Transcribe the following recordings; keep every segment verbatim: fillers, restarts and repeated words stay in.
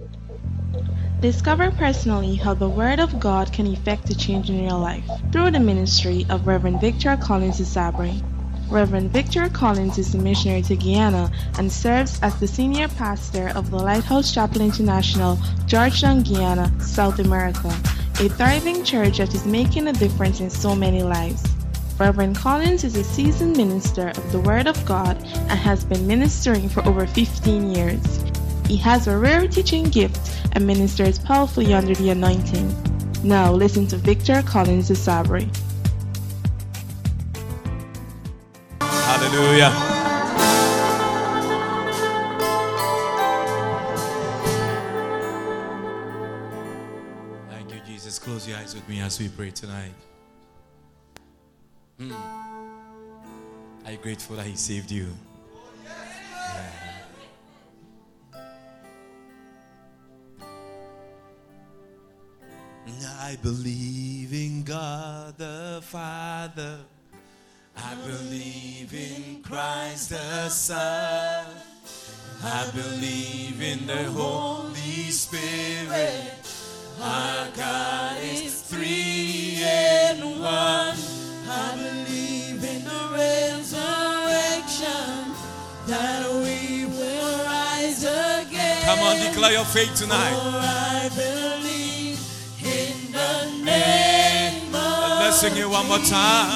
Discover personally how the Word of God can effect a change in your life through the ministry of Reverend Victor Collins Sabri. Reverend Victor Collins is a missionary to Guyana and serves as the senior pastor of the Lighthouse Chapel International, Georgetown, Guyana, South America, a thriving church that is making a difference in so many lives. Reverend Collins is a seasoned minister of the Word of God and has been ministering for over fifteen years. He has a rare teaching gift and ministers powerfully under the anointing. Now listen to Victor Collins Sabri. Hallelujah. Thank you, Jesus. Close your eyes with me as we pray tonight. Hmm. Are you grateful that He saved you? I believe in God the Father. I believe in Christ the Son. I believe in the Holy Spirit. Our God is three in one. I believe in the resurrection, that we will rise again. Come on, declare your faith tonight. For I believe in the name of Let's sing it one more time.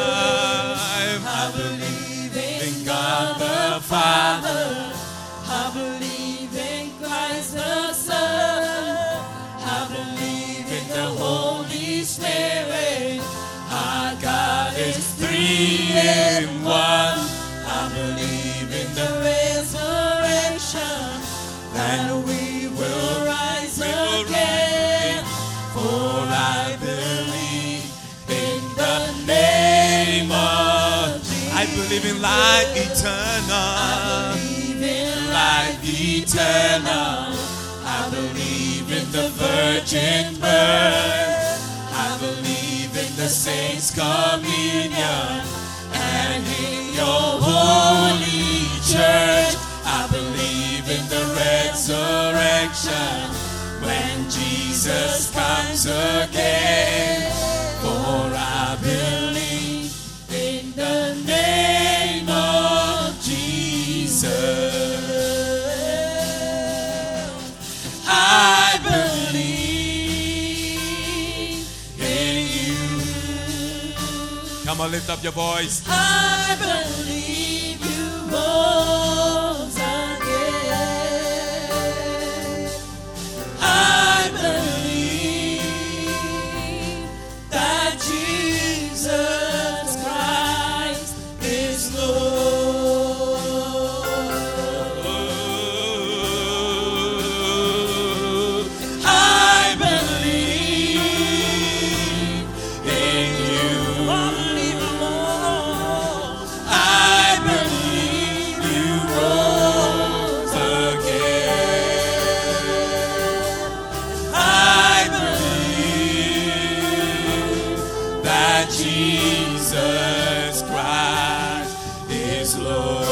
I believe in God the Father. I believe in Christ the Son. I believe in the Holy Spirit. Our God is three in one. I believe in the resurrection, that we will rise again. For I believe in the name of Jesus. I believe in life eternal. I believe in life eternal. I believe in the virgin birth. I believe in the saints' communion and in your holy church. I believe in the resurrection when Jesus comes again. For I believe in the name of Jesus. I believe in you. Come on, lift up your voice. I believe you rose again. I believe that Jesus Christ is Lord. I believe in you. I believe, Lord. I believe you rose again. I believe that Jesus Christ is Lord.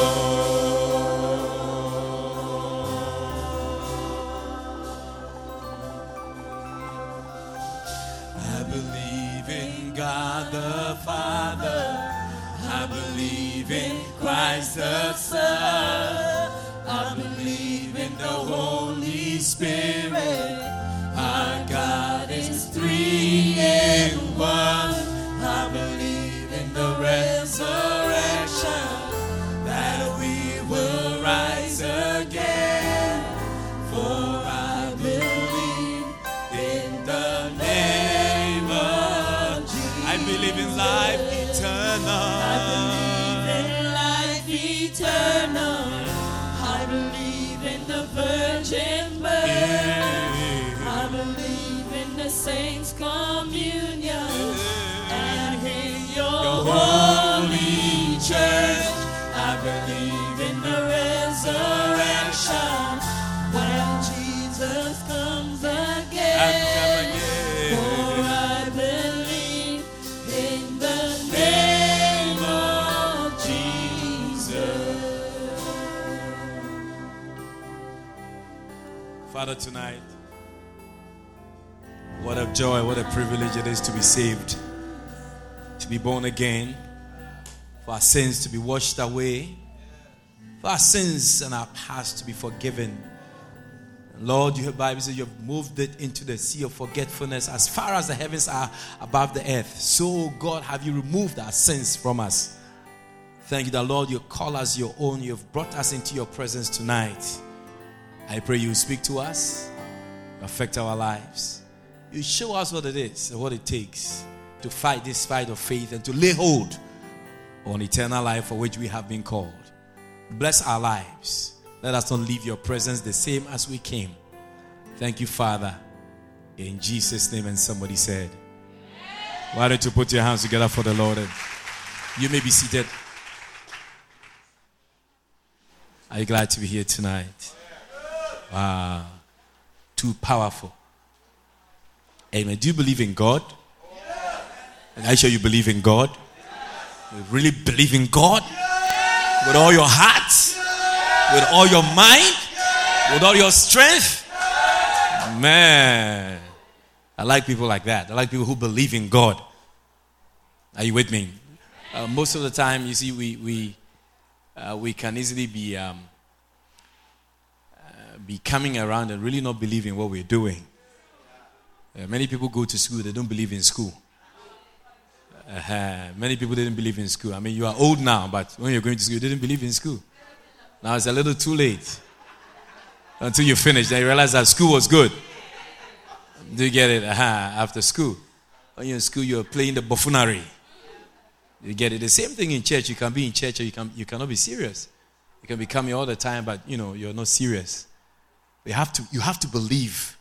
I believe in God the Father. I believe in Christ the Son. I believe in the Holy Spirit. Our God is three in one. I believe in the resurrection, that we will rise again. For I believe in the name of Jesus. I believe in life eternal. I believe in life eternal. I believe in the virgin birth. Yeah. I believe in the saints' communion and in your holy church. I believe in the resurrection when Jesus comes again. For I believe in the name of Jesus. Father, tonight, what a joy, what a privilege it is to be saved, to be born again, for our sins to be washed away, for our sins and our past to be forgiven. Lord, your Bible says you have moved it into the sea of forgetfulness as far as the heavens are above the earth. So, God, have you removed our sins from us. Thank you that, Lord, you call us your own. You have brought us into your presence tonight. I pray you speak to us, affect our lives. You show us what it is and what it takes to fight this fight of faith and to lay hold on eternal life for which we have been called. Bless our lives. Let us not leave your presence the same as we came. Thank you, Father. In Jesus' name. And somebody said, why don't you put your hands together for the Lord? You may be seated. Are you glad to be here tonight? Wow. Too powerful. Amen. Do you believe in God? Are you sure you believe in God? You really believe in God? With all your heart? With all your mind? With all your strength? Man. I like people like that. I like people who believe in God. Are you with me? Uh, most of the time, you see, we we uh, we can easily be um, uh, be coming around and really not believe in what we're doing. Uh, many people go to school, they don't believe in school. Uh-huh. Many people didn't believe in school. I mean, you are old now, but when you're going to school, you didn't believe in school. Now it's a little too late. Until you finish, then you realize that school was good. Do you get it? Uh-huh. After school. When you're in school, you're playing the buffoonery. You get it? The same thing in church. You can be in church or you, can, you cannot be serious. You can be coming all the time, but, you know, you're not serious. You have to, you have to believe.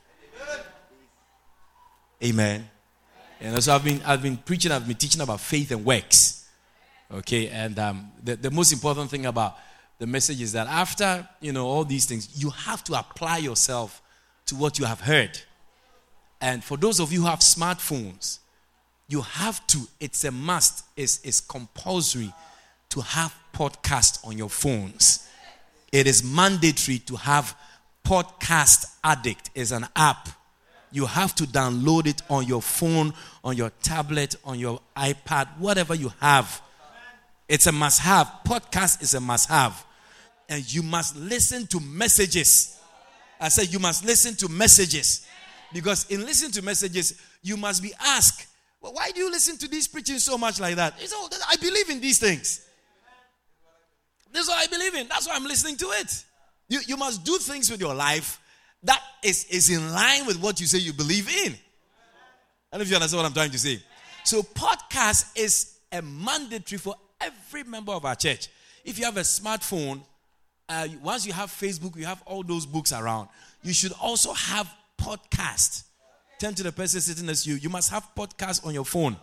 Amen. And so I've been, I've been preaching, I've been teaching about faith and works. Okay, and um, the, the most important thing about the message is that after, you know, all these things, you have to apply yourself to what you have heard. And for those of you who have smartphones, you have to, it's a must, it's, it's compulsory to have podcasts on your phones. It is mandatory to have Podcast Addict. It's an app. You have to download it on your phone, on your tablet, on your iPad, whatever you have. It's a must-have. Podcast is a must-have. And you must listen to messages. I said you must listen to messages. Because in listening to messages, you must be asked, well, why do you listen to these preaching so much like that? It's all, I believe in these things. This is what I believe in. That's why I'm listening to it. You, you must do things with your life that is, is in line with what you say you believe in. I don't know if you understand what I'm trying to say. So podcast is a mandatory for every member of our church. If you have a smartphone, uh, once you have Facebook, you have all those books around. You should also have podcast. Turn to the person sitting next to you. You must have podcast on your phone.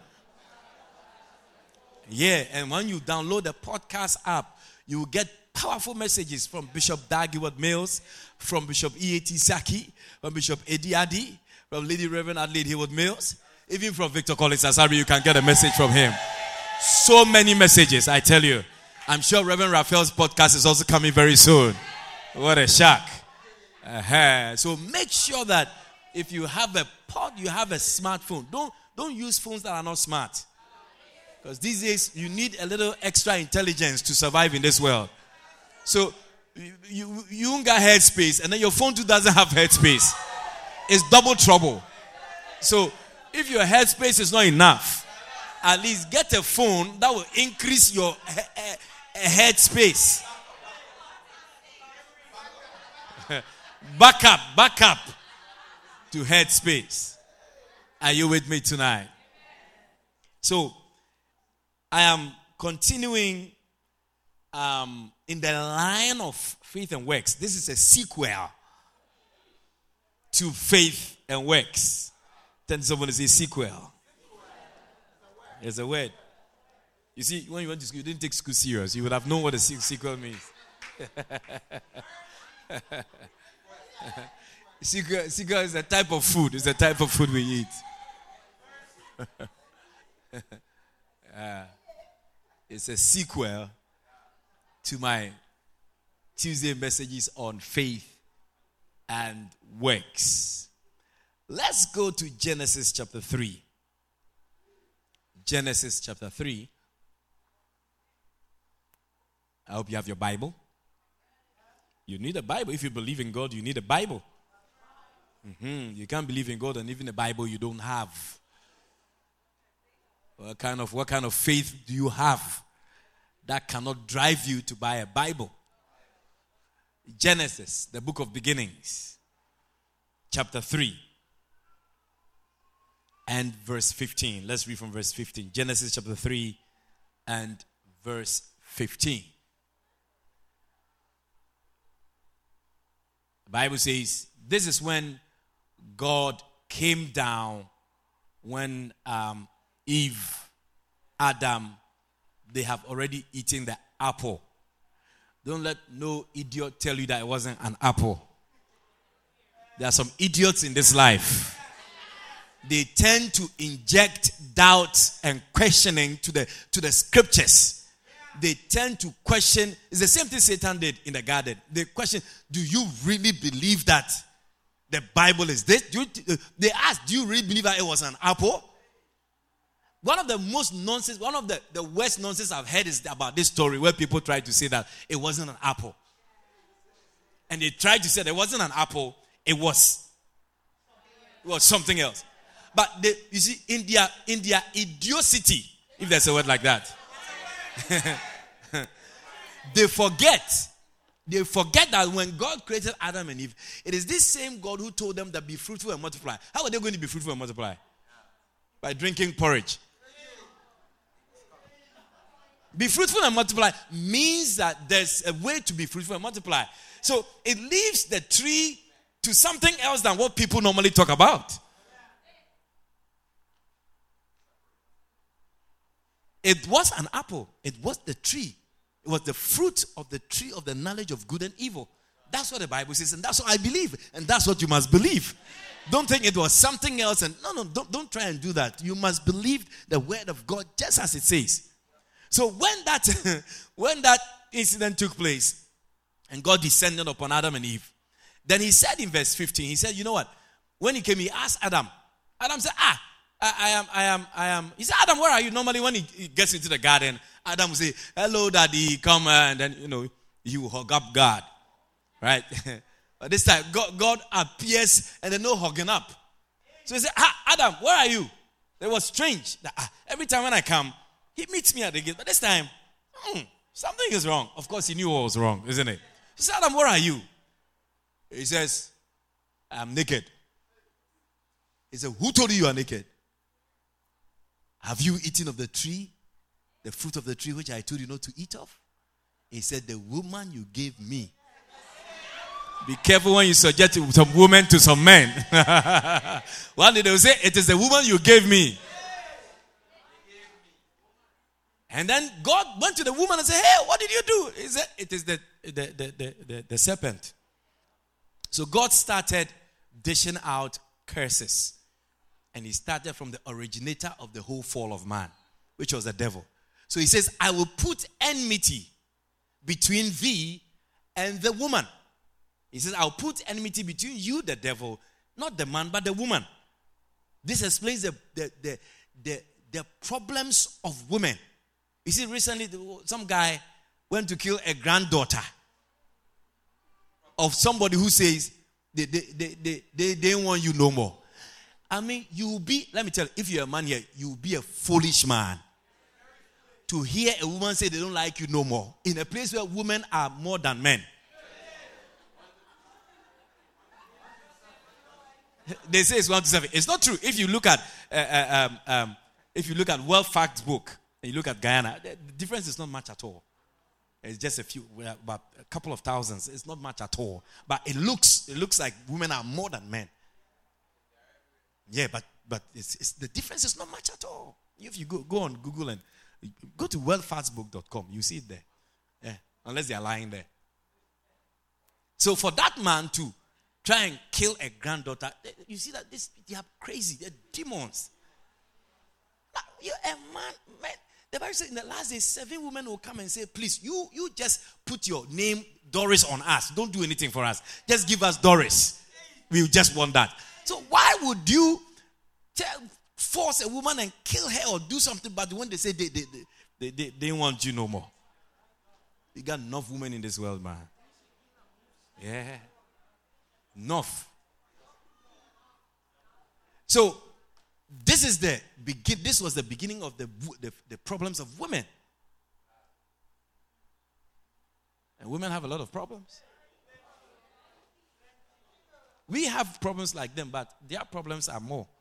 Yeah, and when you download the podcast app, you will get powerful messages from Bishop Dag Heward-Mills, from Bishop E A T Saki, from Bishop Eddie Adi, from Lady Reverend Adelaide Heward-Mills, even from Victor Collins Asari, you can get a message from him. So many messages, I tell you. I'm sure Reverend Raphael's podcast is also coming very soon. What a shock. Uh-huh. So make sure that if you have a pod, you have a smartphone. Don't, don't use phones that are not smart. Because these days, you need a little extra intelligence to survive in this world. So, you, you, you don't got headspace, and then your phone too doesn't have headspace. It's double trouble. So, if your headspace is not enough, at least get a phone that will increase your he- he- headspace. Back up, back up to headspace. Are you with me tonight? So, I am continuing um, in the line of faith and works. This is a sequel to faith and works. Then someone to say sequel. It's a word. You see, when you went to school, you didn't take school serious. You would have known what a sequel means. sequel, sequel is a type of food. It's a type of food we eat. uh, it's a sequel to my Tuesday messages on faith and works. Let's go to Genesis chapter three. Genesis chapter three. I hope you have your Bible. You need a Bible. If you believe in God, you need a Bible. Mm-hmm. You can't believe in God and even a Bible you don't have. What kind of, what kind of faith do you have that cannot drive you to buy a Bible? Genesis, the book of beginnings, chapter three and verse fifteen. Let's read from verse fifteen. Genesis chapter three and verse fifteen. The Bible says, this is when God came down, when um, Eve, Adam, they have already eaten the apple. Don't let no idiot tell you that it wasn't an apple. There are some idiots in this life. They tend to inject doubt and questioning to the, to the scriptures. They tend to question. It's the same thing Satan did in the garden. They question, do you really believe that the Bible is this? Do you, they asked, do you really believe that it was an apple? One of the most nonsense, one of the, the worst nonsense I've heard is about this story where people try to say that it wasn't an apple. And they tried to say that it wasn't an apple, it was, it was something else. But they, you see, in their, in their idiocy, if there's a word like that, they forget. They forget that when God created Adam and Eve, it is this same God who told them that be fruitful and multiply. How are they going to be fruitful and multiply? By drinking porridge. Be fruitful and multiply means that there's a way to be fruitful and multiply. So it leaves the tree to something else than what people normally talk about. It was an apple. It was the tree. It was the fruit of the tree of the knowledge of good and evil. That's what the Bible says, and that's what I believe. And that's what you must believe. Don't think it was something else. And no, no, don't, don't try and do that. You must believe the word of God just as it says. So when that, when that incident took place, and God descended upon Adam and Eve, then he said in verse fifteen, he said, you know what? When he came, he asked Adam. Adam said, ah, I, I am, I am, I am. He said, Adam, where are you? Normally when he, he gets into the garden, Adam will say, hello, daddy, come, and then, you know, you hug up God. Right? But this time, God, God appears and there's no hugging up. So he said, ah, Adam, where are you? It was strange. That, ah, every time when I come, he meets me at the gate. But this time, hmm, something is wrong. Of course, he knew what was wrong, isn't it? He said, Adam, where are you? He says, I'm naked. He said, who told you you are naked? Have you eaten of the tree, the fruit of the tree which I told you not to eat of? He said, the woman you gave me. Be careful when you suggest some women to some men. One day they will say, it is the woman you gave me. And then God went to the woman and said, hey, what did you do? He said, it is the, the, the, the, the, the serpent. So God started dishing out curses. And he started from the originator of the whole fall of man, which was the devil. So he says, I will put enmity between thee and the woman. He says, I'll put enmity between you, the devil, not the man, but the woman. This explains the, the, the, the, the problems of women. You see, recently, some guy went to kill a granddaughter of somebody who says they, they, they, they, they, they don't want you no more. I mean, you will be, let me tell you, if you're a man here, you will be a foolish man to hear a woman say they don't like you no more in a place where women are more than men. They say it's one to seven. It's not true. If you look at uh, uh, um, um, if you look at World Facts book and you look at Guyana, the difference is not much at all. It's just a few, about a couple of thousands. It's not much at all. But it looks, it looks like women are more than men. Yeah, but but it's, it's, the difference is not much at all. If you go go on Google and go to world facts book dot com, you see it there. Yeah, unless they are lying there. So for that man to try and kill a granddaughter, you see that this they are crazy. They're demons. You're a man, man. The Bible says in the last days, seven women will come and say, please, you, you just put your name, Doris, on us. Don't do anything for us. Just give us Doris. We just want that. So why would you tell, force a woman and kill her or do something, but when they say they, they, they, they, they, they want you no more? You got enough women in this world, man. Yeah. Enough. So, this is the begin. This was the beginning of the, the, the problems of women. And women have a lot of problems. We have problems like them, but their problems are more.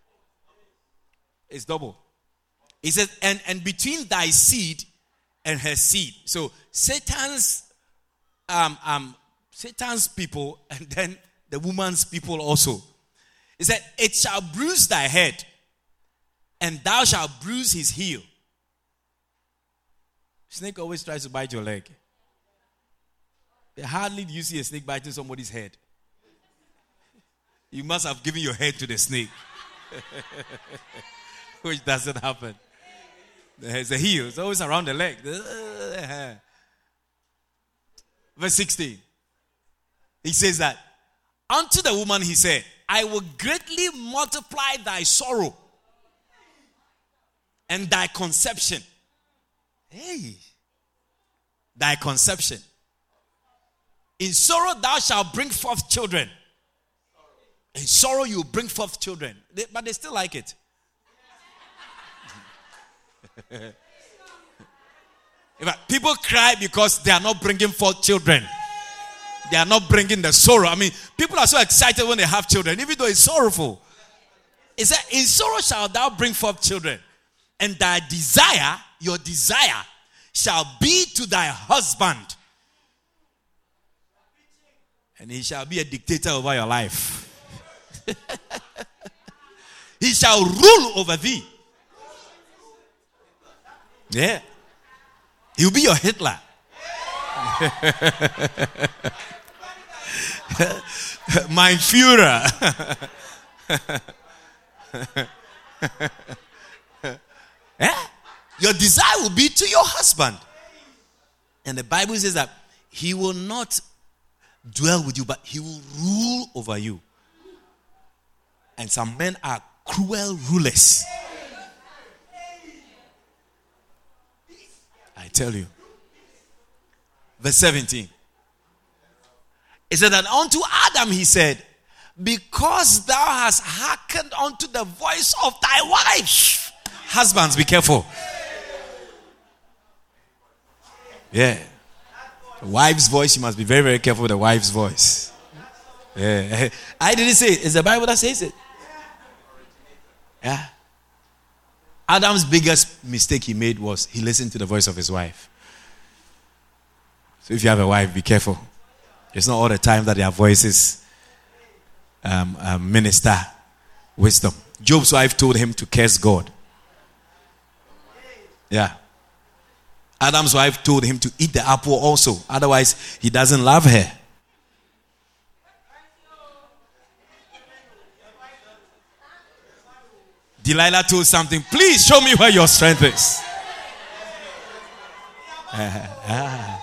It's double. He says, and, and between thy seed and her seed. So Satan's um, um, Satan's people and then the woman's people also. He said, it shall bruise thy head, and thou shalt bruise his heel. Snake always tries to bite your leg. Hardly do you see a snake biting somebody's head. You must have given your head to the snake. Which doesn't happen. There's a heel. It's always around the leg. Verse sixteen. He says that, unto the woman he said, I will greatly multiply thy sorrow and thy conception. Hey. Thy conception. In sorrow thou shalt bring forth children. In sorrow you bring forth children. They, but they still like it. People cry because they are not bringing forth children. They are not bringing the sorrow. I mean, people are so excited when they have children, even though it's sorrowful. It said, in sorrow shalt thou bring forth children, and thy desire, your desire, shall be to thy husband, and he shall be a dictator over your life. He shall rule over thee. Yeah. He'll be your Hitler. Mein Führer. Yeah? Your desire will be to your husband. And the Bible says that he will not dwell with you, but he will rule over you. And some men are cruel rulers. I tell you. Verse seventeen. It said that unto Adam he said, because thou hast hearkened unto the voice of thy wife. Husbands, be careful. Yeah. The wife's voice, you must be very, very careful with the wife's voice. Yeah. I didn't say it. It's the Bible that says it. Yeah. Adam's biggest mistake he made was he listened to the voice of his wife. So if you have a wife, be careful. It's not all the time that their voices um, um, minister wisdom. Job's wife told him to curse God. Yeah. Adam's wife told him to eat the apple also. Otherwise, he doesn't love her. Delilah told something. Please show me where your strength is. Uh, ah.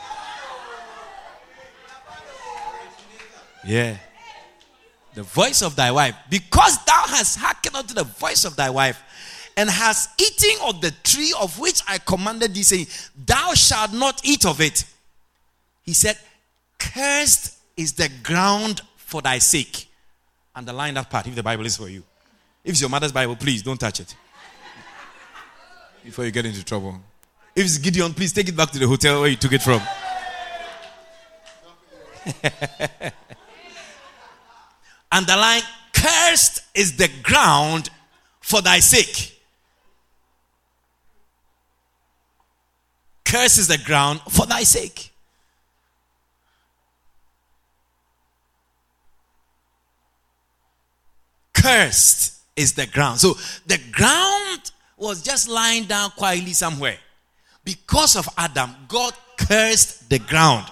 Yeah. The voice of thy wife. Because thou hast hearkened unto the voice of thy wife, and hast eaten of the tree of which I commanded thee, saying, thou shalt not eat of it. He said, cursed is the ground for thy sake. Underline that part if the Bible is for you. If it's your mother's Bible, please don't touch it before you get into trouble. If it's Gideon, please take it back to the hotel where you took it from. Underline, cursed is the ground for thy sake. Cursed is the ground for thy sake. Cursed is the ground. So the ground was just lying down quietly somewhere. Because of Adam, God cursed the ground.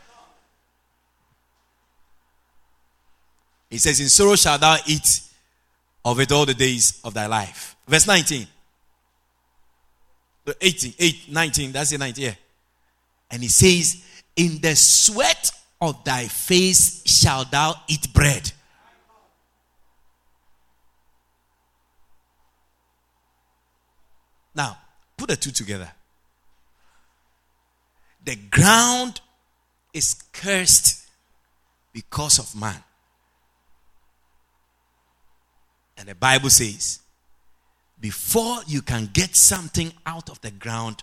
He says, in sorrow shalt thou eat of it all the days of thy life. Verse nineteen. eighteen, eight, nineteen, that's the nineteen, yeah. And he says, in the sweat of thy face shalt thou eat bread. Now, put the two together. The ground is cursed because of man. And the Bible says, before you can get something out of the ground,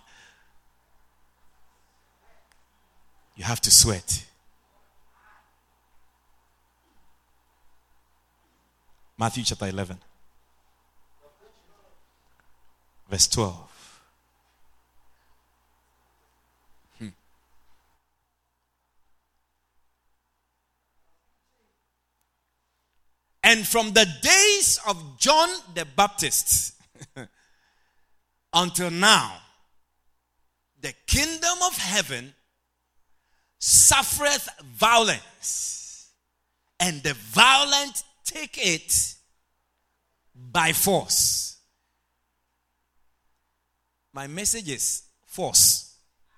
you have to sweat. Matthew chapter eleven, verse twelve. Hmm. And from the days of John the Baptist until now, the kingdom of heaven suffereth violence, and the violent take it by force. My message is force.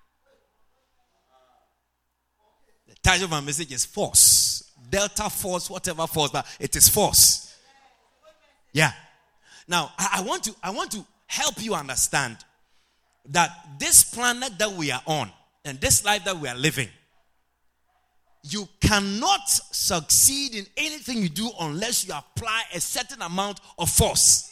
The title of my message is force. Delta force, whatever force, but it is force. Yeah. Now, I, I want to I want to help you understand that this planet that we are on and this life that we are living, you cannot succeed in anything you do unless you apply a certain amount of force.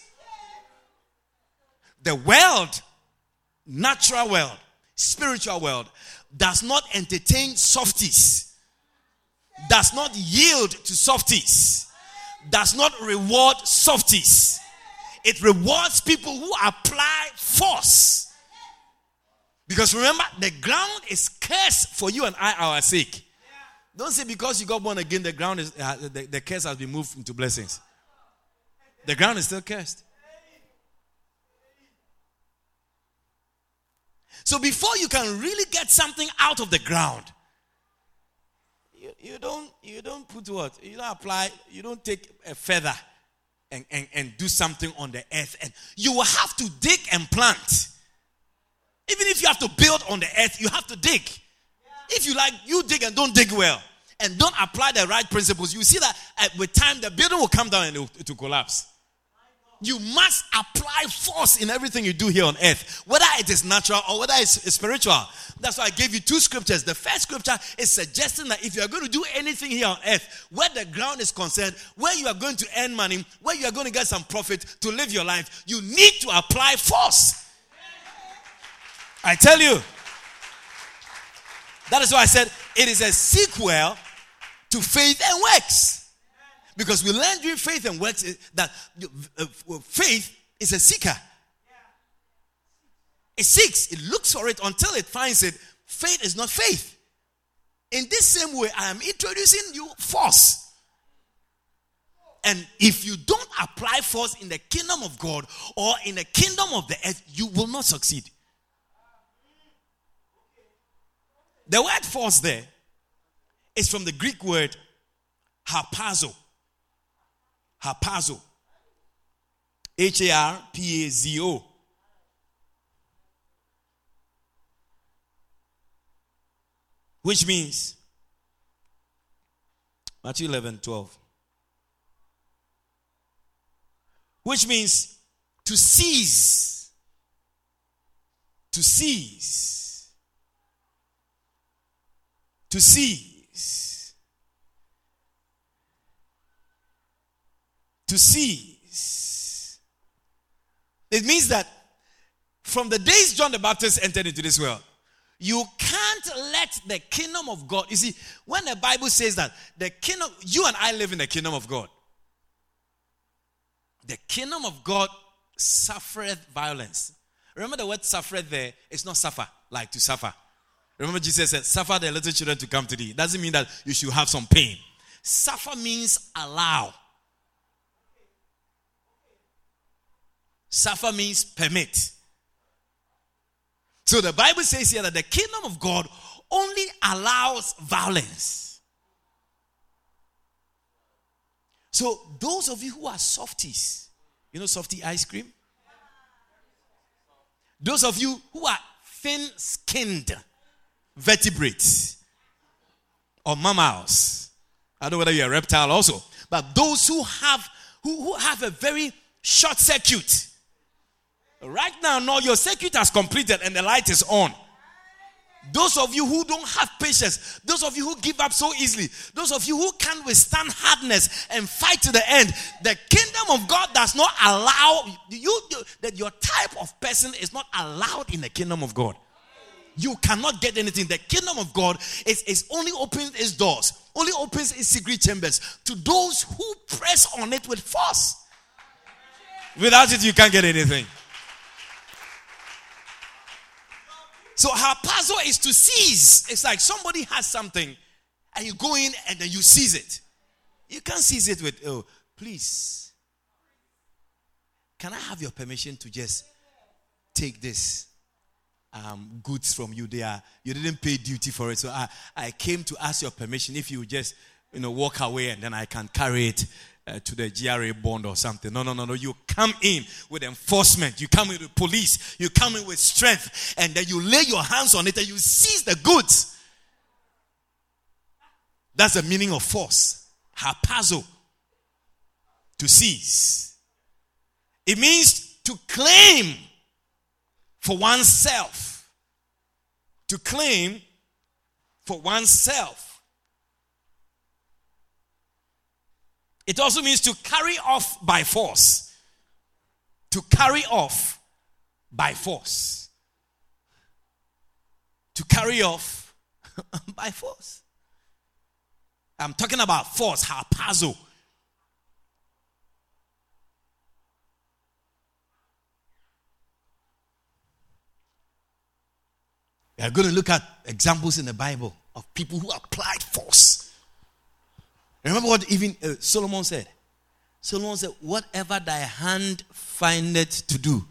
The world, natural world, spiritual world, does not entertain softies, does not yield to softies, does not reward softies. It rewards people who apply force. Because remember, the ground is cursed for you and I, our sake. Don't say because you got born again, the ground is uh, the, the curse has been moved into blessings. The ground is still cursed. So before you can really get something out of the ground, you, you don't you don't put what? You don't apply, you don't take a feather and, and, and do something on the earth. And you will have to dig and plant. Even if you have to build on the earth, you have to dig. If you like, you dig and don't dig well. And don't apply the right principles. You see that uh, with time, the building will come down and it will, it will collapse. You must apply force in everything you do here on earth. Whether it is natural or whether it's spiritual. That's why I gave you two scriptures. The first scripture is suggesting that if you are going to do anything here on earth, where the ground is concerned, where you are going to earn money, where you are going to get some profit to live your life, you need to apply force. I tell you. That is why I said it is a sequel to faith and works. Because we learned during faith and works that faith is a seeker. It seeks, it looks for it until it finds it. Faith is not faith. In this same way, I am introducing you force. And if you don't apply force in the kingdom of God or in the kingdom of the earth, you will not succeed. The word force there is from the Greek word harpazo. Harpazo. H A R P A Z O. Which means, Matthew eleven, twelve. Which means to seize. To seize. To seize. To seize. It means that from the days John the Baptist entered into this world, you can't let the kingdom of God. You see, when the Bible says that the kingdom, you and I live in the kingdom of God. The kingdom of God suffereth violence. Remember the word suffereth there, it's not suffer, like to suffer. Remember Jesus said, suffer the little children to come to thee. It doesn't mean that you should have some pain. Suffer means allow. Suffer means permit. So the Bible says here that the kingdom of God only allows violence. So those of you who are softies, you know softie ice cream? Those of you who are thin-skinned vertebrates or mammals, I don't know whether you're a reptile also, but those who have who, who have a very short circuit. Right now, no, your circuit has completed and the light is on. Those of you who don't have patience, those of you who give up so easily, those of you who can't withstand hardness and fight to the end, the kingdom of God does not allow you, that your type of person is not allowed in the kingdom of God. You cannot get anything. The kingdom of God is, is only opens its doors, only opens its secret chambers to those who press on it with force. Without it, you can't get anything. So harpazo is to seize. It's like somebody has something and you go in and then you seize it. You can't seize it with, oh, please, can I have your permission to just take this um, goods from you? They are, you didn't pay duty for it. So I, I came to ask your permission if you just, you know, walk away and then I can carry it Uh, to the G R A bond or something. No, no, no, no. You come in with enforcement. You come in with police. You come in with strength. And then you lay your hands on it and you seize the goods. That's the meaning of force. Harpazo. To seize. It means to claim for oneself. To claim for oneself. It also means to carry off by force. To carry off by force. To carry off by force. I'm talking about force, harpazo. We are going to look at examples in the Bible of people who applied force. Remember what even uh, Solomon said? Solomon said, whatever thy hand findeth to do,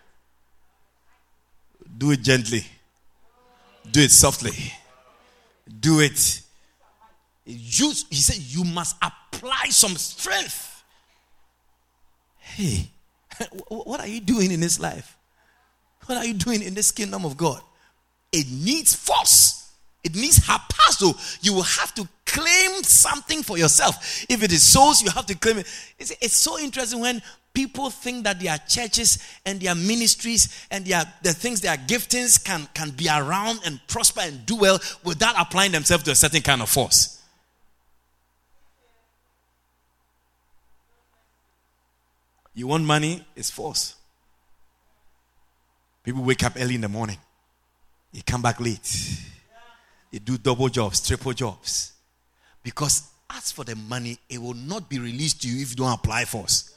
do it gently. Do it softly. Do it. Use, he said, you must apply some strength. Hey, what are you doing in this life? What are you doing in this kingdom of God? It needs force. It needs harpazo. You will have to claim something for yourself. If it is souls, you have to claim it. It's, it's so interesting when people think that their churches and their ministries and their the things, their giftings can, can be around and prosper and do well without applying themselves to a certain kind of force. You want money? It's force. People wake up early in the morning. You come back late. You do double jobs, triple jobs. Because as for the money, it will not be released to you if you don't apply force.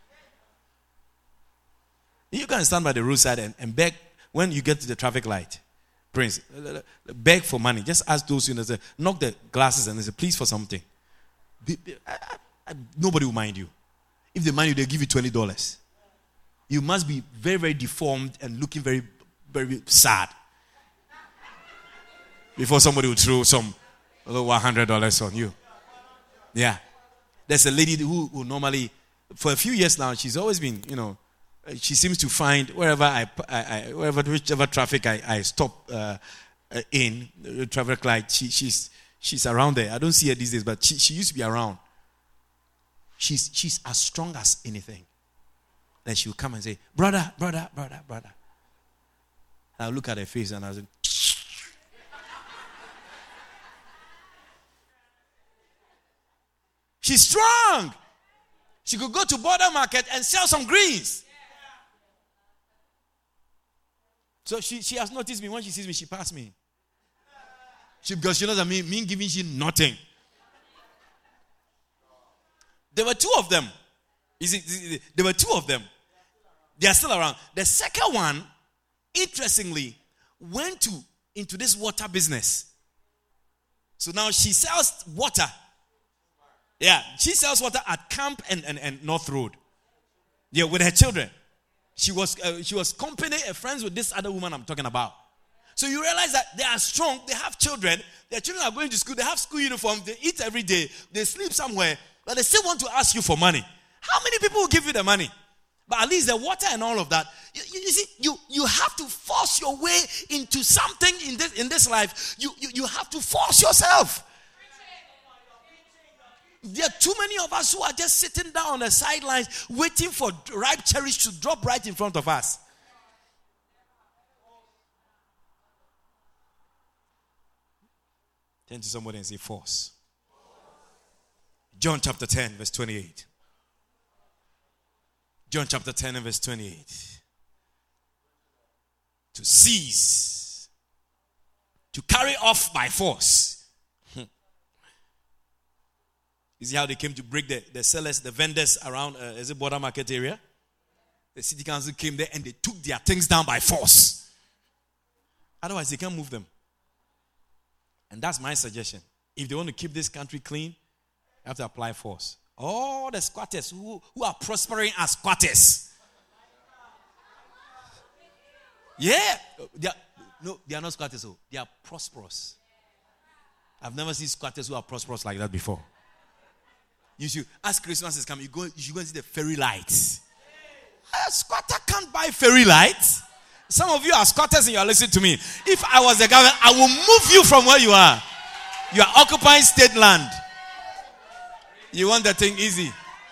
You can stand by the roadside and, and beg when you get to the traffic light. Prince, beg for money. Just ask those who know, knock the glasses and say, please for something. I, I, I, nobody will mind you. If they mind you, they'll give you twenty dollars. You must be very, very deformed and looking very, very sad before somebody will throw some one hundred dollars on you. Yeah. There's a lady who, who normally, for a few years now, she's always been, you know, she seems to find wherever I, I, I wherever, whichever traffic I, I stop uh, in, the traffic light, she, she's she's around there. I don't see her these days, but she, she used to be around. She's, she's as strong as anything. Then she will come and say, brother, brother, brother, brother. I'll look at her face and I'll say, she's strong. She could go to border market and sell some greens. So she, she has noticed me. When she sees me, she passed me. She, because she knows that me, me giving she nothing. There were two of them. You see, there were two of them. They are still around. The second one, interestingly, went to into this water business. So now she sells water. Yeah, she sells water at Camp and, and, and North Road. Yeah, with her children. She was uh, she was company and friends with this other woman I'm talking about. So you realize that they are strong. They have children. Their children are going to school. They have school uniform. They eat every day. They sleep somewhere. But they still want to ask you for money. How many people will give you the money? But at least the water and all of that, you, you, you see, you, you have to force your way into something in this in this life. You, you, you have to force yourself. There are too many of us who are just sitting down on the sidelines waiting for ripe cherries to drop right in front of us. Turn to somebody and say force. John chapter ten, verse twenty-eight. John chapter ten and verse twenty-eight. To seize. To carry off by force. You see how they came to break the, the sellers, the vendors around, uh, is it border market area? The city council came there and they took their things down by force. Otherwise, they can't move them. And that's my suggestion. If they want to keep this country clean, you have to apply force. All the squatters who, who are prospering as squatters. Yeah. They are, no, they are not squatters. Oh, they are prosperous. I've never seen squatters who are prosperous like that before. You should, as Christmas is coming, you, go, you should go and see the fairy lights. A squatter can't buy fairy lights. Some of you are squatters and you are listening to me. If I was the government, I will move you from where you are. You are occupying state land. You want that thing easy.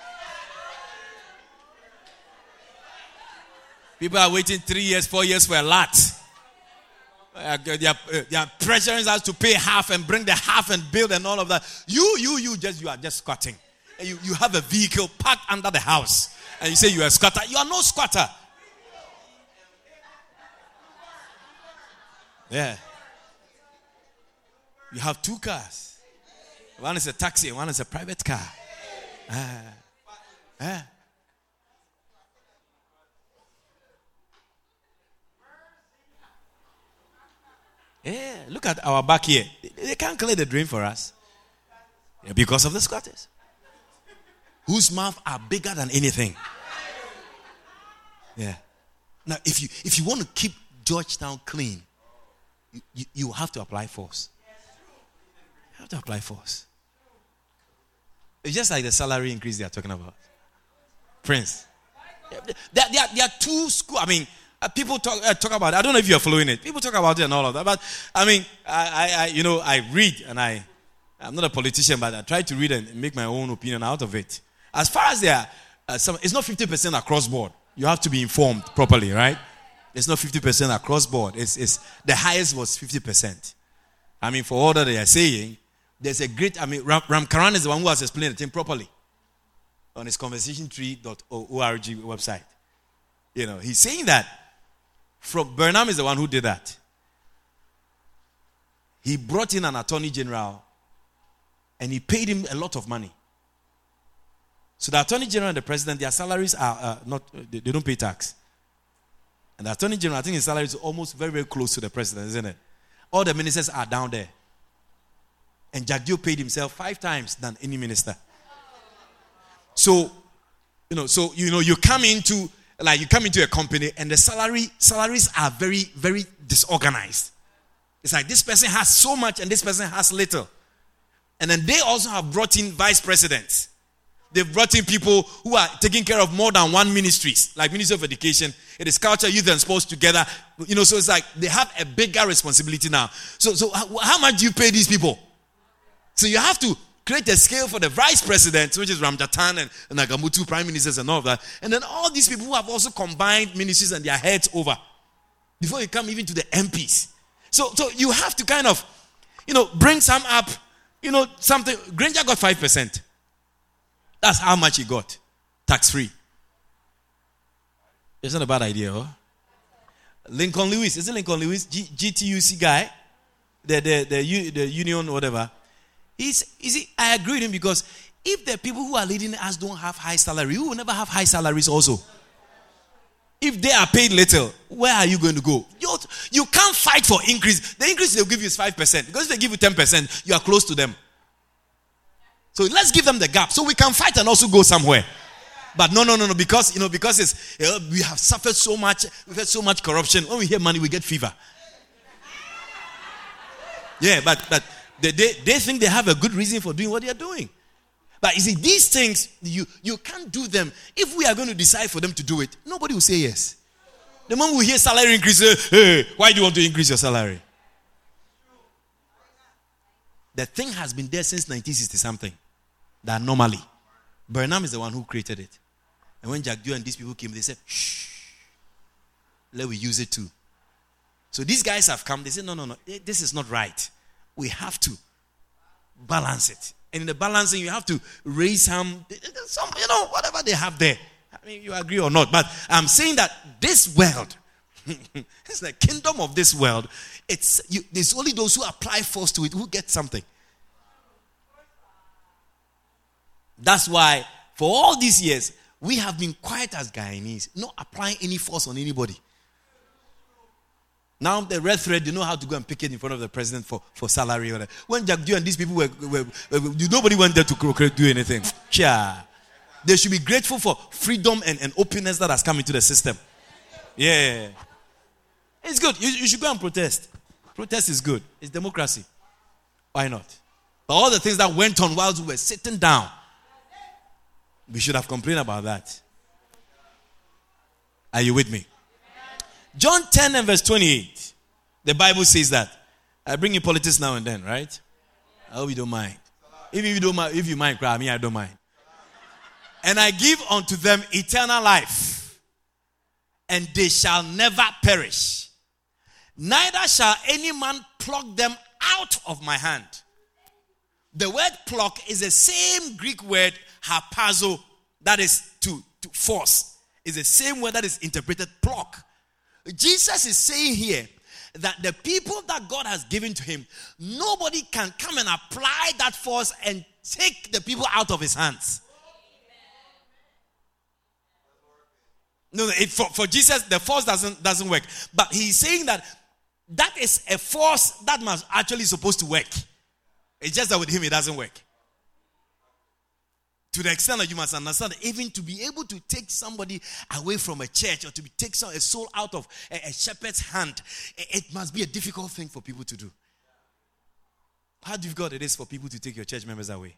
People are waiting three years, four years for a lot. Uh, they, are, uh, they are pressuring us to pay half and bring the half and build and all of that. You, you, you just you are just squatting. And you, you have a vehicle parked under the house. And you say you are a squatter. You are no squatter. Yeah. You have two cars. One is a taxi and one is a private car. Ah. Ah. Yeah, look at our back here. They can't clear the drain for us. Yeah, because of the squatters. Whose mouths are bigger than anything. Yeah. Now, if you if you want to keep Georgetown clean, you, you, you have to apply force. You have to apply force. It's just like the salary increase they are talking about. Prince. There, there, there, there are two schools. I mean, uh, people talk uh, talk about it. I don't know if you're following it. People talk about it and all of that. But, I mean, I, I, I you know, I read and I, I'm not a politician, but I try to read and make my own opinion out of it. As far as there are, uh, some, it's not fifty percent across board. You have to be informed properly, right? It's not fifty percent across board. It's, it's the highest was fifty percent. I mean, for all that they are saying, there's a great, I mean, Ram, Ram Karan is the one who has explained the thing properly on his conversation tree dot org website. You know, he's saying that from Burnham is the one who did that. He brought in an attorney general and he paid him a lot of money. So the attorney general and the president, their salaries are uh, not, they, they don't pay tax. And the attorney general, I think his salary is almost very, very close to the president, isn't it? All the ministers are down there. And Jagdio paid himself five times than any minister. So, you know, so, you know, you come into, like, you come into a company and the salary, salaries are very, very disorganized. It's like this person has so much and this person has little. And then they also have brought in vice presidents. They've brought in people who are taking care of more than one ministries, like Ministry of Education. It is culture, youth, and sports together. You know, so it's like they have a bigger responsibility now. So, so how much do you pay these people? So you have to create a scale for the vice president, which is Ramjatan and, and Nagamutu, prime ministers and all of that. And then all these people who have also combined ministries and their heads over before you come even to the M Ps. So, so you have to kind of, you know, bring some up, you know, something. Granger got five percent. That's how much he got. Tax-free. It's not a bad idea, huh? Lincoln Lewis. Is it Lincoln Lewis? G- GTUC guy? The, the, the, the union, whatever. He's, is he, I agree with him because if the people who are leading us don't have high salary, we will never have high salaries also. If they are paid little, where are you going to go? You, you can't fight for increase. The increase they'll give you is five percent. Because if they give you ten percent, you are close to them. So let's give them the gap so we can fight and also go somewhere. But no, no, no, no, because, you know, because it's, you know, we have suffered so much, we've had so much corruption. When we hear money, we get fever. Yeah, but, but they, they, they think they have a good reason for doing what they are doing. But you see, these things, you, you can't do them. If we are going to decide for them to do it, nobody will say yes. The moment we hear salary increase, hey, why do you want to increase your salary? The thing has been there since nineteen sixty something. That normally, Burnham is the one who created it. And when Jack Dew and these people came, they said, shh, let we use it too. So these guys have come, they said, no, no, no, this is not right. We have to balance it. And in the balancing, you have to raise some, some, you know, whatever they have there. I mean, you agree or not. But I'm saying that this world, it's the kingdom of this world. It's you, there's only those who apply force to it who get something. That's why for all these years, we have been quiet as Guyanese, not applying any force on anybody. Now the red thread, they know how to go and pick it in front of the president for, for salary. When Jack Dew and these people were, were, were, nobody went there to do anything. Yeah. They should be grateful for freedom and, and openness that has come into the system. Yeah. It's good. You, you should go and protest. Protest is good. It's democracy. Why not? But all the things that went on while we were sitting down, we should have complained about that. Are you with me? John ten and verse twenty-eight. The Bible says that. I bring you politics now and then, right? I hope you don't mind. If you don't mind, if you mind, cry, me, I don't mind. And I give unto them eternal life, and they shall never perish. Neither shall any man pluck them out of my hand. The word pluck is the same Greek word harpazo, that is to, to force. It's the same word that is interpreted pluck. Jesus is saying here that the people that God has given to him, nobody can come and apply that force and take the people out of his hands. No, no it, for, for Jesus, the force doesn't, doesn't work. But he's saying that that is a force that must actually supposed to work. It's just that with him, it doesn't work. To the extent that you must understand that even to be able to take somebody away from a church or to be, take some, a soul out of a, a shepherd's hand, it, it must be a difficult thing for people to do. How difficult it is for people to take your church members away.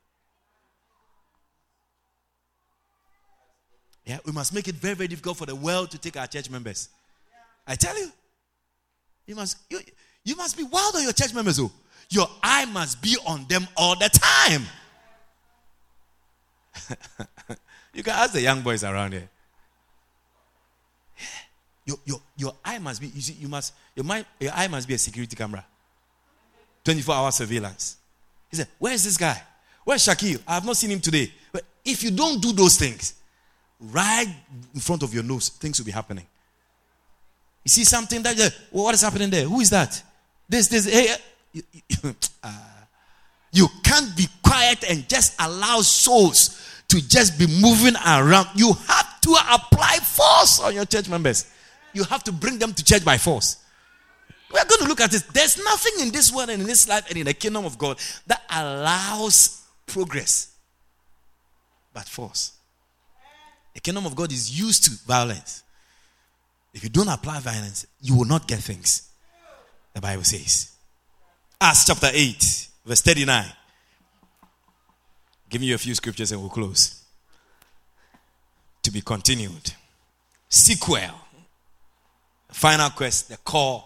Yeah, we must make it very, very difficult for the world to take our church members. I tell you, you must you, you must be wild on your church members. Oh, your eye must be on them all the time. You can ask the young boys around here. Your, your, your eye must be, you see, you must, your, mind, your eye must be a security camera. twenty-four hour surveillance. He said, where is this guy? Where's Shakil? I have not seen him today. But if you don't do those things, right in front of your nose, things will be happening. You see something that, well, what is happening there? Who is that? This, this, hey, you, you, uh, you can't be quiet and just allow souls to just be moving around. You have to apply force on your church members. You have to bring them to church by force. We're going to look at this. There's nothing in this world and in this life and in the kingdom of God that allows progress but force. The kingdom of God is used to violence. If you don't apply violence, you will not get things. The Bible says. Acts chapter eight, verse thirty-nine. Give me a few scriptures and we'll close. To be continued. Sequel. Final quest, the call.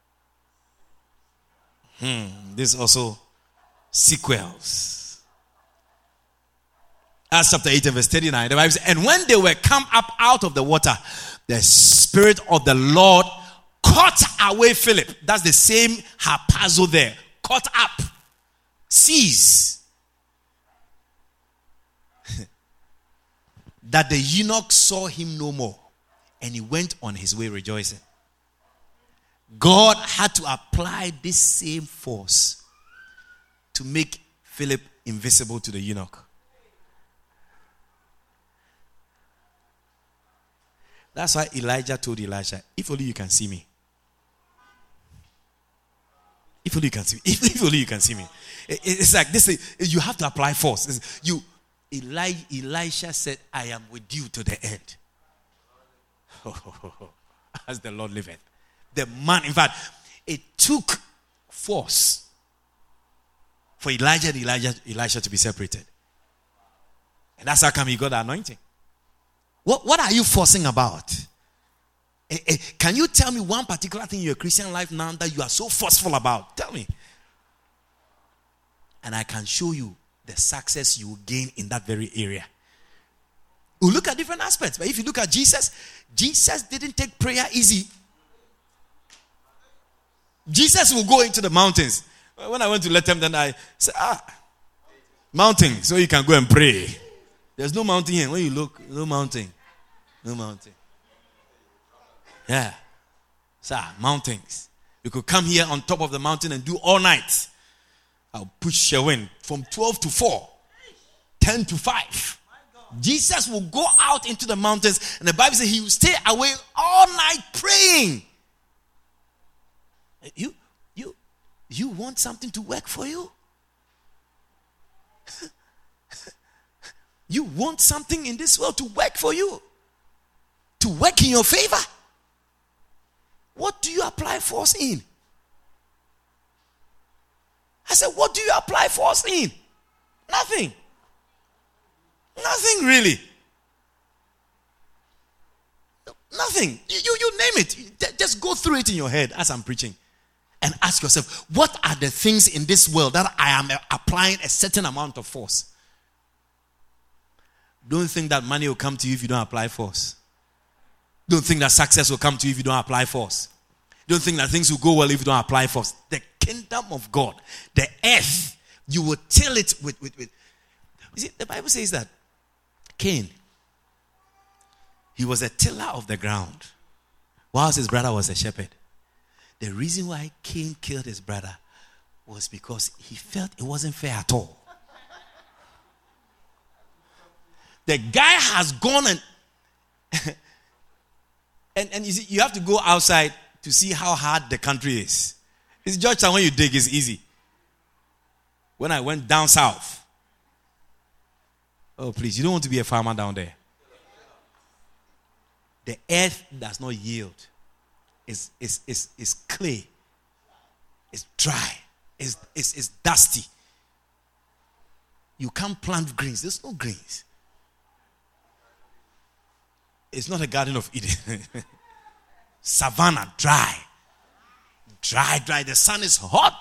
Hmm. This also sequels. Acts chapter eight and verse thirty-nine. The Bible says, and when they were come up out of the water, the Spirit of the Lord caught away Philip. That's the same harpazo there. Caught up. Seize. That the eunuch saw him no more. And he went on his way rejoicing. God had to apply this same force to make Philip invisible to the eunuch. That's why Elijah told Elisha, if only you can see me. If only you can see me. If, if only you can see me. It, it's like this. You have to apply force. It's, you, Eli, Elisha said, I am with you to the end. As the Lord liveth. The man, in fact, it took force for Elijah and Elijah, Elisha to be separated. And that's how come he got the anointing. What, what are you forcing about? Eh, eh, can you tell me one particular thing in your Christian life now that you are so forceful about? Tell me. And I can show you the success you will gain in that very area. We'll look at different aspects. But if you look at Jesus, Jesus didn't take prayer easy. Jesus will go into the mountains. When I went to let them, then I said, ah, mountain, so you can go and pray. There's no mountain here. When you look, no mountain. No mountain. Yeah. Sir, mountains. You could come here on top of the mountain and do all night. I'll push you in from twelve to four, ten to five. Jesus will go out into the mountains, and the Bible says he will stay away all night praying. You, you, you want something to work for you? You want something in this world to work for you? To work in your favor? What do you apply force in? I said, what do you apply force in? Nothing. Nothing really. Nothing. You, you, you name it. Just go through it in your head as I'm preaching. And ask yourself, what are the things in this world that I am applying a certain amount of force? Don't think that money will come to you if you don't apply force. Don't think that success will come to you if you don't apply force. Don't think that things will go well if you don't apply force. The kingdom of God, the earth, you will till it with, with, with. You see, the Bible says that Cain, he was a tiller of the ground, whilst his brother was a shepherd. The reason why Cain killed his brother was because he felt it wasn't fair at all. The guy has gone and and, and you see, you have to go outside to see how hard the country is. It's Georgetown, when you dig, it's easy. When I went down south, oh please, you don't want to be a farmer down there. The earth does not yield. It's, it's, it's, it's clay. It's dry. It's, it's, it's dusty. You can't plant greens. There's no greens. It's not a Garden of Eden. Savannah, dry. Dry, dry. The sun is hot.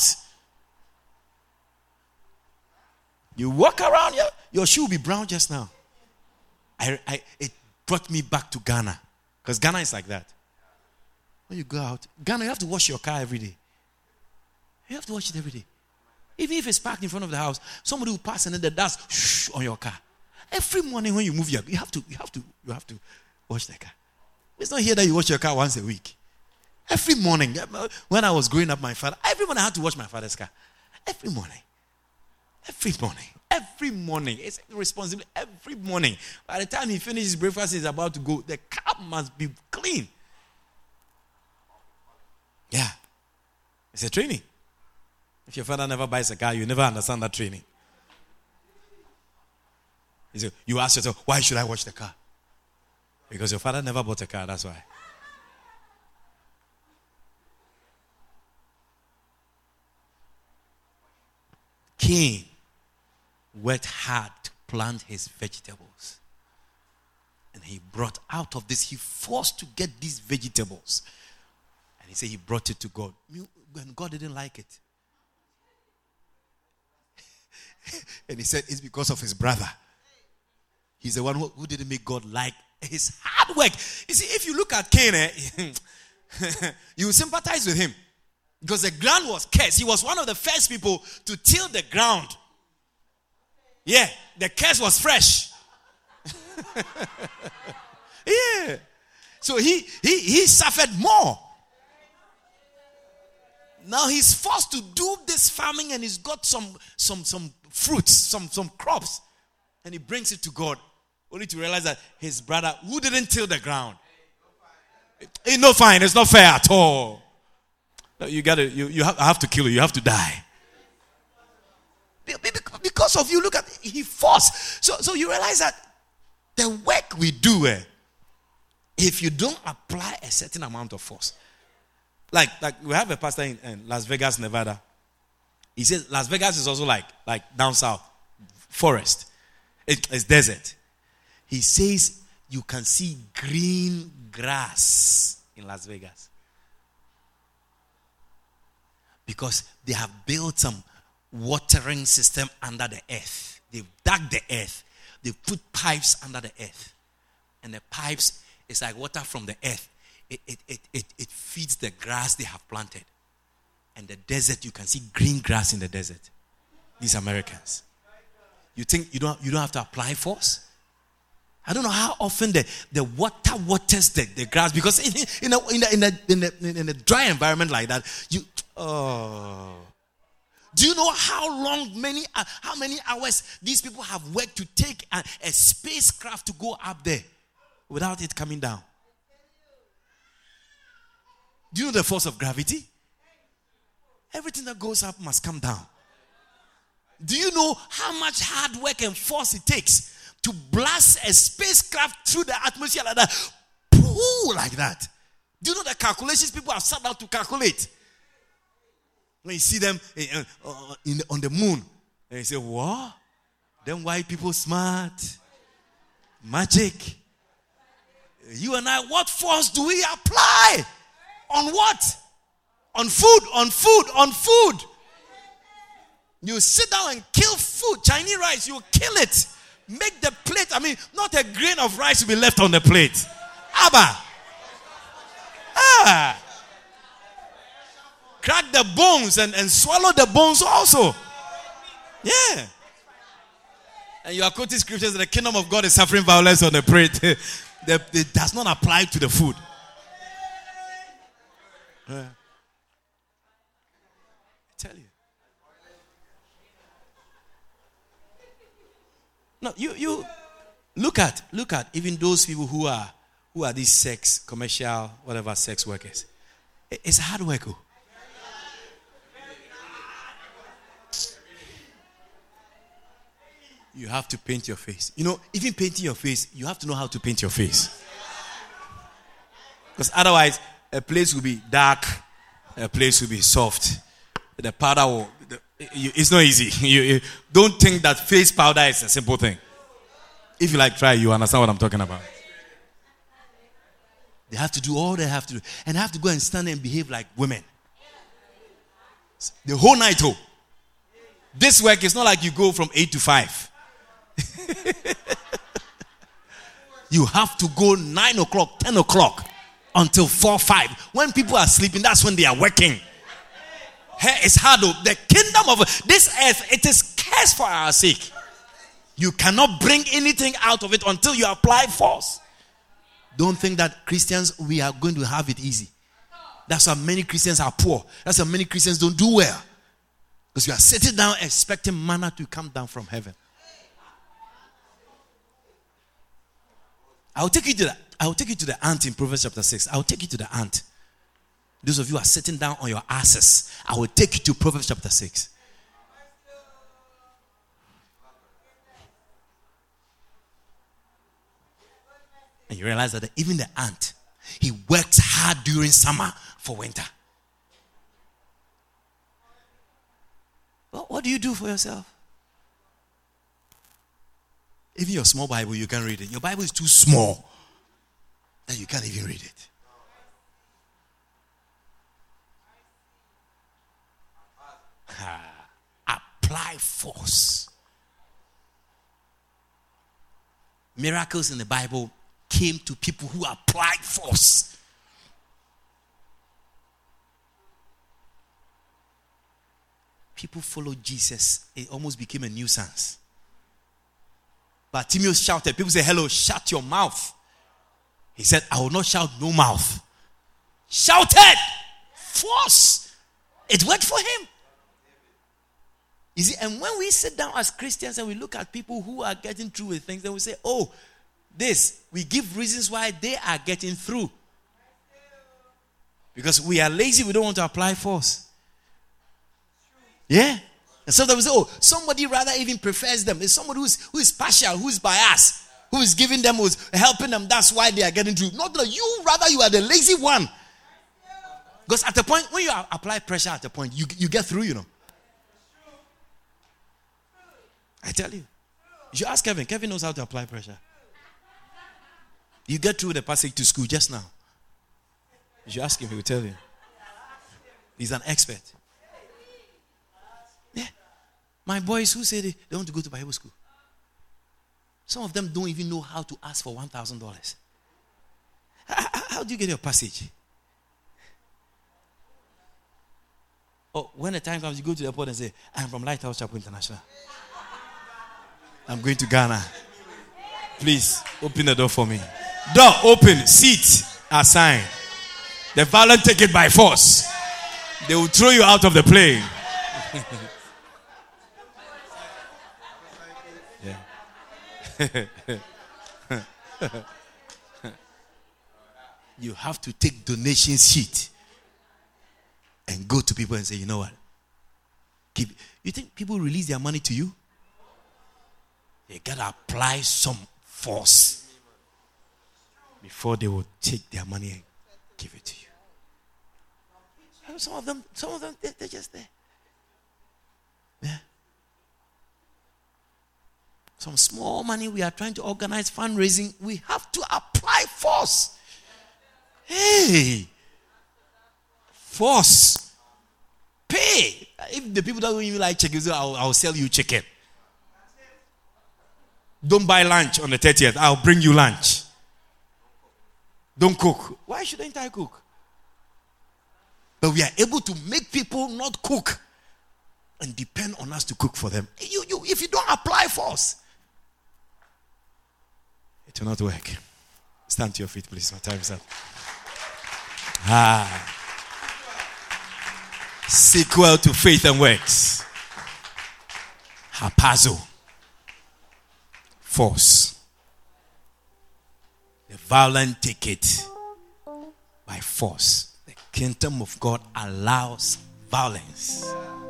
You walk around, your, your shoe will be brown just now. I, I, it brought me back to Ghana. Because Ghana is like that. When you go out, Ghana, you have to wash your car every day. You have to wash it every day. Even if it's parked in front of the house, somebody will pass and then the dust shh, on your car. Every morning when you move your, you have to, you have to, you have to wash the car. It's not here that you wash your car once a week. Every morning, when I was growing up, my father, every morning I had to wash my father's car. Every morning, every morning, every morning. It's a responsibility. Every morning. By the time he finishes breakfast, he's about to go. The car must be clean. Yeah. It's a training. If your father never buys a car, you never understand that training. You say, you ask yourself, why should I wash the car? Because your father never bought a car, that's why. Cain worked hard to plant his vegetables. And he brought out of this, he forced to get these vegetables. And he said he brought it to God. And God didn't like it. And he said it's because of his brother. He's the one who, who didn't make God like his hard work. You see, if you look at Cain, eh, you sympathize with him. Because the ground was cursed. He was one of the first people to till the ground. Yeah, the curse was fresh. Yeah. So he, he, he suffered more. Now he's forced to do this farming and he's got some, some, some fruits, some, some crops. And he brings it to God. Only to realize that his brother, who didn't till the ground. It's no fine. It's not fair at all. No, you gotta, you, you have, I have to kill you. You have to die. Because of you, look at, he forced. So, so you realize that the work we do, eh, if you don't apply a certain amount of force. Like, like we have a pastor in, in Las Vegas, Nevada. He says Las Vegas is also like, like down south, forest. It, it's desert. He says you can see green grass in Las Vegas. Because they have built some watering system under the earth. They've dug the earth. They've put pipes under the earth. And the pipes is like water from the earth. It, it, it, it, it feeds the grass they have planted. And the desert, you can see green grass in the desert. These Americans. You think you don't, you don't have to apply force? I don't know how often the, the water waters the, the grass. Because in, in, a, in, a, in, a, in, a, in a dry environment like that, you... Oh... Do you know how long, many, uh, how many hours these people have worked to take a, a spacecraft to go up there without it coming down? Do you know the force of gravity? Everything that goes up must come down. Do you know how much hard work and force it takes to blast a spacecraft through the atmosphere like that? Pooh, like that. Do you know the calculations people have sat down to calculate? When you see them in, uh, in, on the moon, and you say, what? Them white people smart. Magic. You and I, what force do we apply? On what? On food, on food, on food. You sit down and kill food. Chinese rice, you kill it. Make the plate, I mean, not a grain of rice will be left on the plate. Abba. Ah. Crack the bones and, and swallow the bones also. Yeah. And you are quoting scriptures that the kingdom of God is suffering violence on the prey. It does not apply to the food. Yeah. I tell you. No, you you look at look at even those people who are who are these sex, commercial, whatever sex workers. It's hard work. Oh. You have to paint your face. You know, even painting your face, you have to know how to paint your face. Because otherwise, a place will be dark, a place will be soft. The powder will... The, it's not easy. You, you don't think that face powder is a simple thing. If you like try, you understand what I'm talking about. They have to do all they have to do. And they have to go and stand and behave like women. The whole night, oh. This work is not like you go from eight to five. You have to go nine o'clock, ten o'clock until four, five. When people are sleeping, that's when they are working. Hey, it's hard though. The kingdom of this earth, it is cursed for our sake. You cannot bring anything out of it until you apply force. Don't think that Christians, we are going to have it easy. That's why many Christians are poor. That's why many Christians don't do well. Because you are sitting down expecting manna to come down from heaven. I'll take you to the I'll take you to the ant in Proverbs chapter six. I'll take you to the ant. Those of you who are sitting down on your asses, I will take you to Proverbs chapter six. And you realize that even the ant, he works hard during summer for winter. Well, what do you do for yourself? Even your small Bible, you can't read it. Your Bible is too small that you can't even read it. Ah, apply force. Miracles in the Bible came to people who applied force. People followed Jesus. It almost became a nuisance. Bartimaeus shouted. People say, hello, shut your mouth. He said, I will not shout no mouth. Shouted. Force. It worked for him. You see, and when we sit down as Christians and we look at people who are getting through with things, then we say, oh, this, we give reasons why they are getting through. Because we are lazy, we don't want to apply force. Yeah? And sometimes we say, oh, somebody rather even prefers them. It's somebody who's, who is partial, who is biased, who is giving them, who is helping them. That's why they are getting through. Not that you, rather you are the lazy one. Because at the point, when you apply pressure at the point, you, you get through, you know. I tell you. You should ask Kevin. Kevin knows how to apply pressure. You get through the passage to school just now. You should ask him, he will tell you. He's an expert. Yeah. My boys who say they, they want to go to Bible school. Some of them don't even know how to ask for one thousand dollars. How, how do you get your passage? Oh, when the time comes, you go to the airport and say, I'm from Lighthouse Chapel International. I'm going to Ghana. Please, open the door for me. Door open, seat assigned. The violent take it by force. They will throw you out of the plane. Yeah. You have to take donation sheet and go to people and say, you know what? Keep. You think people release their money to you? They gotta apply some force before they will take their money and give it to you. Some of them, some of them, they're just there. Yeah. Some small money we are trying to organize fundraising, we have to apply force. Hey, force. Pay. If the people don't even like chicken, I'll, I'll sell you chicken. Don't buy lunch on the thirtieth. I'll bring you lunch. Don't cook. Why shouldn't I cook? But we are able to make people not cook and depend on us to cook for them. You, you, if you don't apply force, it will not work. Stand to your feet, please. My time is up. Ah. Sequel to faith and works. Hapazo. Force. The violent take it by force. The kingdom of God allows violence.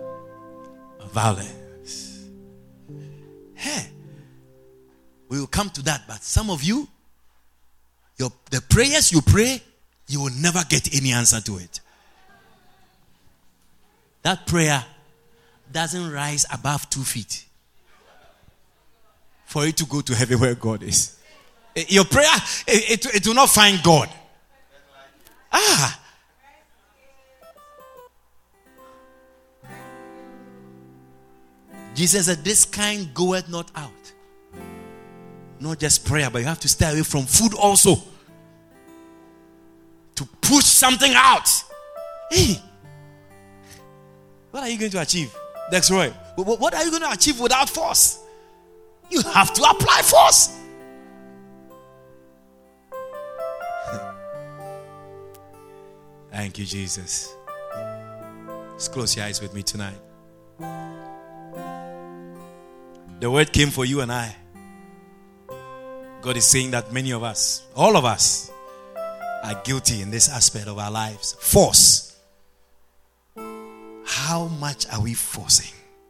Violence. Hey, we will come to that, but some of you, your the prayers you pray, you will never get any answer to it. That prayer doesn't rise above two feet for it to go to heaven where God is. Your prayer, it, it, it will not find God. Ah. Jesus said, this kind goeth not out. Not just prayer, but you have to stay away from food also. To push something out. Hey. What are you going to achieve? Dexroy, what are you going to achieve without force? You have to apply force. Thank you, Jesus. Just close your eyes with me tonight. The word came for you and I. God is saying that many of us, all of us, are guilty in this aspect of our lives. Force. How much are we forcing?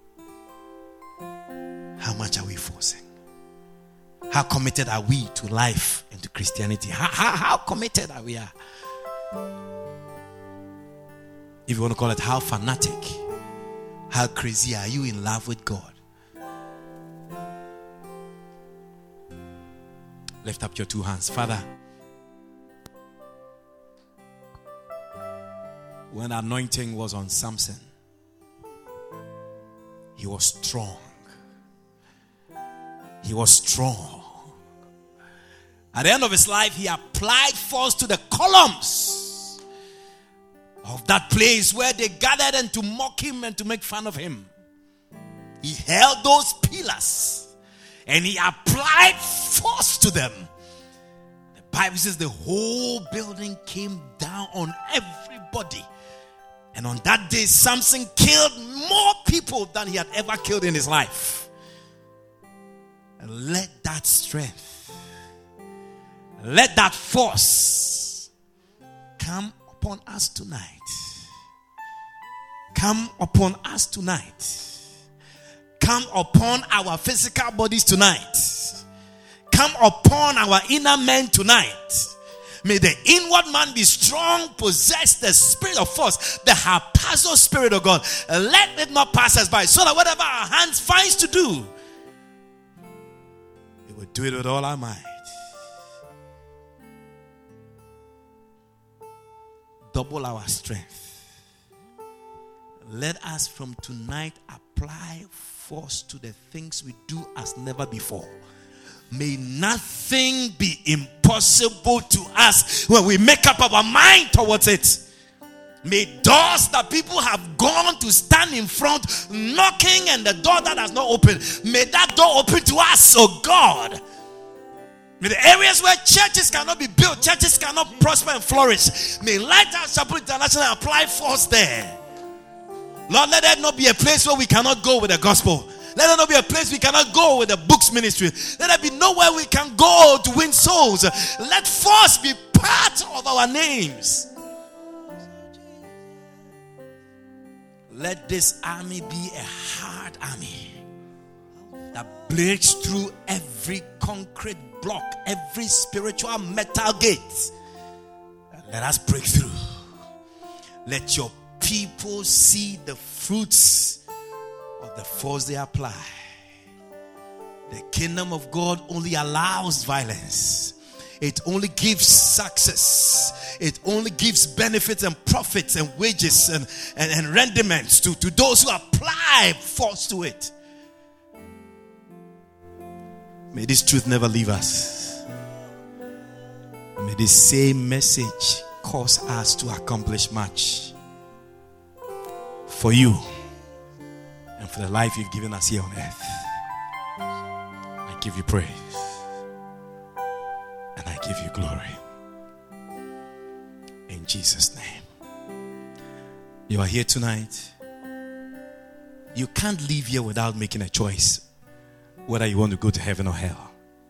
How much are we forcing? How committed are we to life and to Christianity? How, how, how committed are we? Are? If you want to call it, how fanatic, how crazy are you in love with God? Lift up your two hands. Father, when anointing was on Samson, he was strong. He was strong. At the end of his life, he applied force to the columns of that place where they gathered and to mock him and to make fun of him. He held those pillars and he applied force to them. The Bible says the whole building came down on everybody. And on that day, Samson killed more people than he had ever killed in his life. And let that strength, let that force come upon us tonight. Come upon us tonight. Come upon our physical bodies tonight. Come upon our inner man tonight. May the inward man be strong, possess the spirit of force, the hapazo spirit of God. Let it not pass us by, so that whatever our hands finds to do, We'll do it with all our might. Double our strength. Let us from tonight apply force to the things we do as never before. May nothing be impossible to us when we make up our mind towards it. May doors that people have gone to stand in front, knocking, and the door that has not opened, may that door open to us, oh God. May the areas where churches cannot be built, churches cannot prosper and flourish, may Lighthouse Chapel International apply force there. Lord, let that not be a place where we cannot go with the gospel. Let it not be a place we cannot go with the books ministry. Let there be nowhere we can go to win souls. Let force be part of our names. Let this army be a hard army that breaks through every concrete block, every spiritual metal gate. Let us break through. Let your people see the fruits of the force they apply. The kingdom of God only allows violence. It only gives success. It only gives benefits and profits and wages and, and, and rendiments to, to those who apply force to it. May this truth never leave us. May this same message cause us to accomplish much for you and for the life you've given us here on earth. I give you praise and I give you glory. In Jesus' name. You are here tonight. You can't leave here without making a choice whether you want to go to heaven or hell.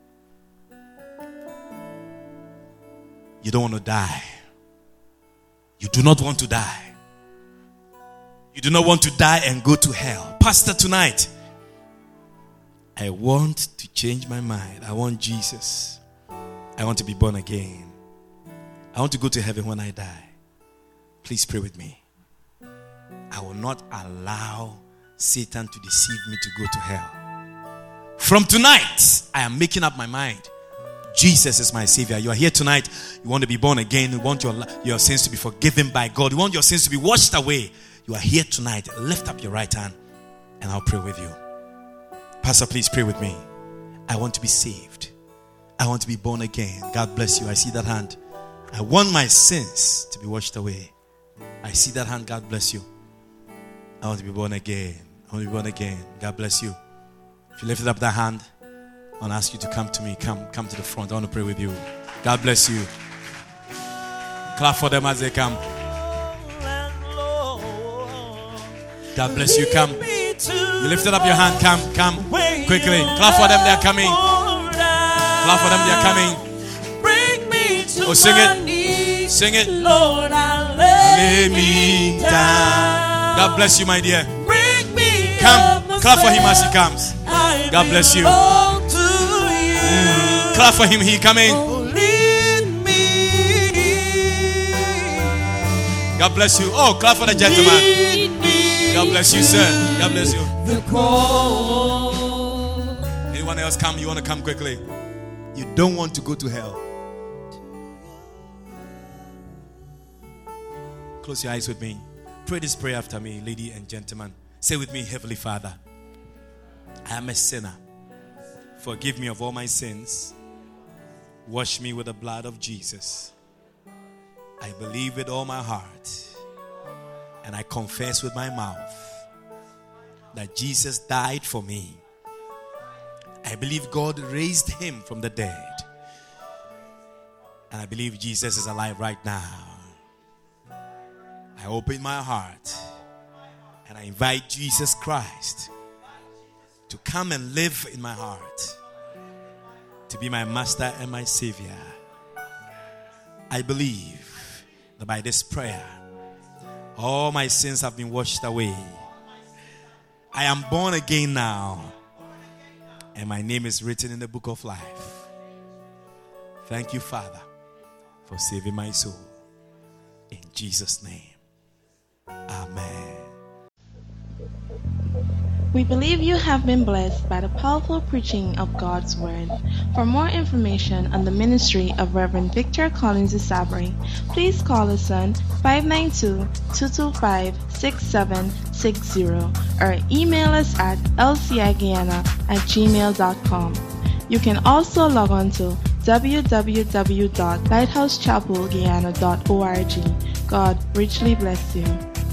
You don't want to die. You do not want to die. You do not want to die and go to hell. Pastor, tonight, I want to change my mind. I want Jesus. I want to be born again. I want to go to heaven when I die. Please pray with me. I will not allow Satan to deceive me to go to hell. From tonight, I am making up my mind. Jesus is my Savior. You are here tonight. You want to be born again. You want your, your sins to be forgiven by God. You want your sins to be washed away. You are here tonight. Lift up your right hand and I'll pray with you. Pastor, please pray with me. I want to be saved. I want to be born again. God bless you. I see that hand. I want my sins to be washed away. I see that hand. God bless you. I want to be born again. I want to be born again. God bless you. If you lifted up that hand, I want to ask you to come to me. Come, come to the front. I want to pray with you. God bless you. Clap for them as they come. God bless you. Come. You lifted up your hand. Come, come. Quickly. Clap for them. They are coming. Clap for them. They are coming. Oh, sing it. Sing it. Lord, I lay me down. God bless you, my dear. Come. Clap for him as he comes. God bless you. Mm. Clap for him. He coming. God bless you. Oh, clap for the gentleman. God bless you, sir. God bless you. Anyone else come? You want to come quickly? You don't want to go to hell. Close your eyes with me. Pray this prayer after me, lady and gentleman. Say with me, Heavenly Father, I am a sinner. Forgive me of all my sins. Wash me with the blood of Jesus. I believe with all my heart and I confess with my mouth that Jesus died for me. I believe God raised him from the dead. And I believe Jesus is alive right now. I open my heart and I invite Jesus Christ to come and live in my heart, to be my master and my savior. I believe that by this prayer, all my sins have been washed away. I am born again now, and my name is written in the book of life. Thank you, Father, for saving my soul. In Jesus' name, amen. We believe you have been blessed by the powerful preaching of God's Word. For more information on the ministry of Reverend Victor Collins Isabri, please call us on five nine two, two two five, six seven six zero or email us at l c i guyana at gmail dot com. You can also log on to w w w dot lighthouse chapel guyana dot org. God richly bless you.